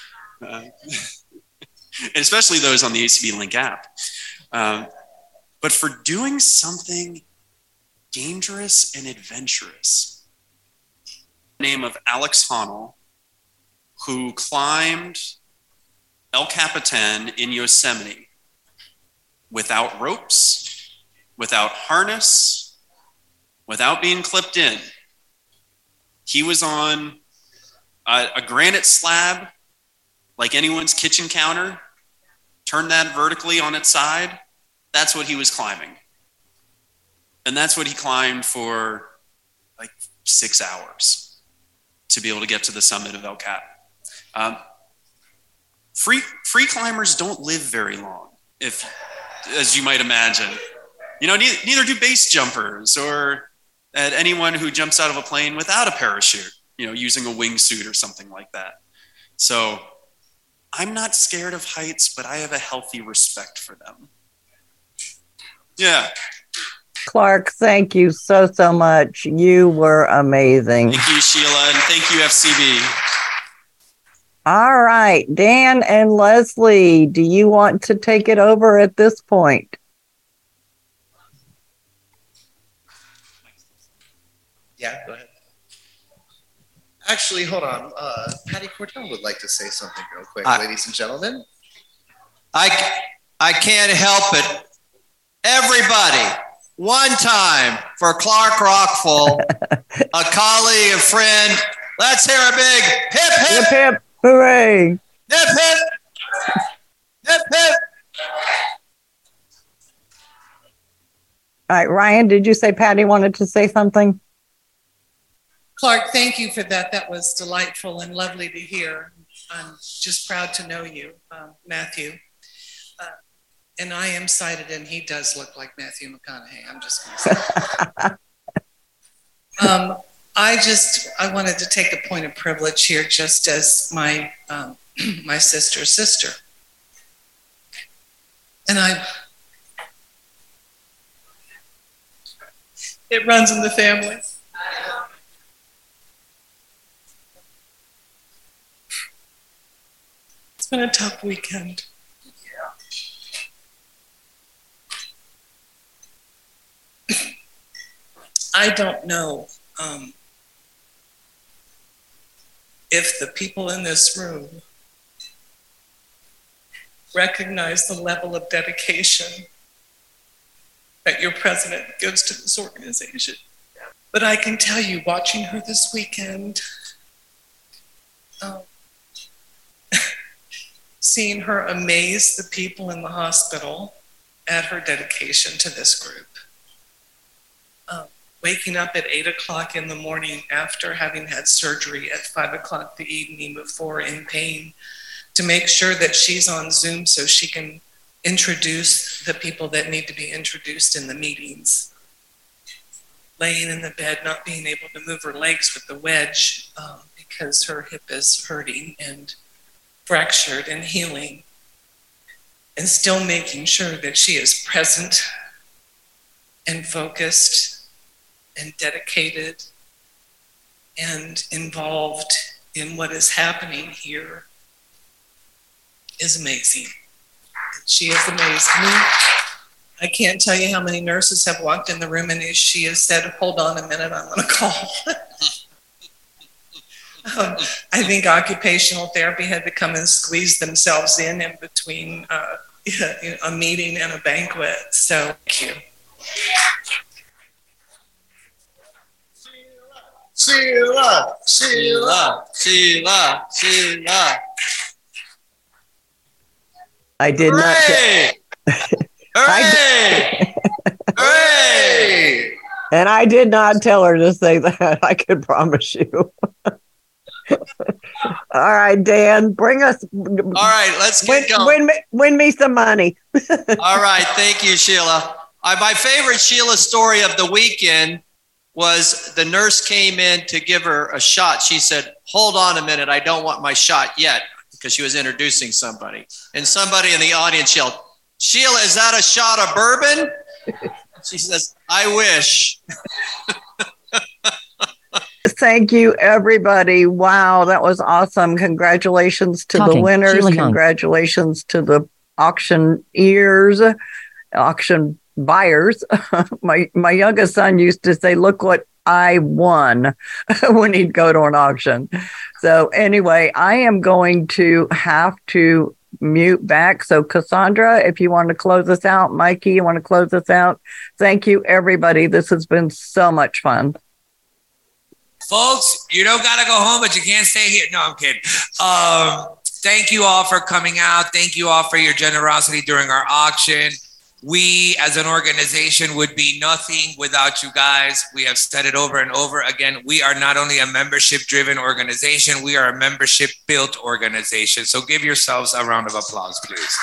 And especially those on the ACB Link app. But for doing something dangerous and adventurous, the name of Alex Honnold, who climbed El Capitan in Yosemite without ropes, without harness, without being clipped in. He was on a granite slab like anyone's kitchen counter, turn that vertically on its side. That's what he was climbing. And that's what he climbed for like 6 hours to be able to get to the summit of El Cap. Free climbers don't live very long, as you might imagine. Neither do base jumpers or anyone who jumps out of a plane without a parachute, using a wingsuit or something like that. So I'm not scared of heights, but I have a healthy respect for them. Yeah. Clark, thank you so much. You were amazing. Thank you, Sheila, and thank you, FCB. All right, Dan and Leslie, do you want to take it over at this point? Yeah, go ahead. Actually, hold on. Patty Cordell would like to say something real quick, ladies and gentlemen. I can't help it. Everybody, one time for Clark Rockful, a colleague, a friend. Let's hear a big hip, hip. Hip, hip, hooray. Hip, hip. Hip, hip. All right, Ryan, did you say Patty wanted to say something? Clark, thank you for that. That was delightful and lovely to hear. I'm just proud to know you, Matthew. And I am sighted, and he does look like Matthew McConaughey. I'm just going to say. I wanted to take a point of privilege here, just as my my sister's sister. And it runs in the family. It's been a tough weekend. I don't know if the people in this room recognize the level of dedication that your president gives to this organization. But I can tell you, watching her this weekend, seeing her amaze the people in the hospital at her dedication to this group, waking up at 8 o'clock in the morning after having had surgery at 5 o'clock the evening before in pain to make sure that she's on Zoom so she can introduce the people that need to be introduced in the meetings. Laying in the bed, not being able to move her legs with the wedge because her hip is hurting and fractured and healing, and still making sure that she is present and focused and dedicated and involved in what is happening here is amazing. She has amazed me. I can't tell you how many nurses have walked in the room and she has said, hold on a minute, I'm going to call. I think occupational therapy had to come and squeeze themselves in between a meeting and a banquet. So thank you. Sheila, Sheila, Sheila, Sheila. I did not. Hooray! Hooray! And I did not tell her to say that. I can promise you. All right, Dan, bring us. All right, let's get going. Win me some money. All right, thank you, Sheila. My favorite Sheila story of the weekend was the nurse came in to give her a shot. She said, hold on a minute, I don't want my shot yet, because she was introducing somebody. And somebody in the audience yelled, Sheila, is that a shot of bourbon? She says, I wish. Thank you, everybody. Wow, that was awesome. Congratulations to the winners. Congratulations to the auctioneers, auction buyers. My youngest son used to say, look what I won when he'd go to an auction. So anyway, I am going to have to mute back. So Cassandra, if you want to close us out, Mikey, you want to close us out? Thank you, everybody. This has been so much fun. Folks, you don't got to go home, but you can't stay here. No, I'm kidding. Thank you all for coming out. Thank you all for your generosity during our auction. We, as an organization, would be nothing without you guys. We have said it over and over again. We are not only a membership-driven organization, we are a membership-built organization. So give yourselves a round of applause, please.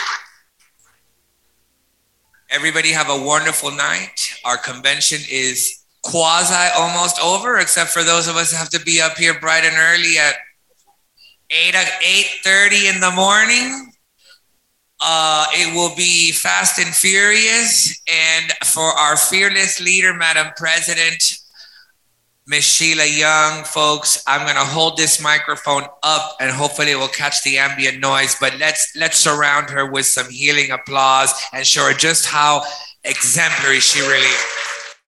Everybody have a wonderful night. Our convention is quasi almost over, except for those of us who have to be up here bright and early at 8:30 in the morning. It will be fast and furious. And for our fearless leader, Madam President, Miss Sheila Young, folks, I'm going to hold this microphone up and hopefully it will catch the ambient noise. But let's surround her with some healing applause and show her just how exemplary she really is.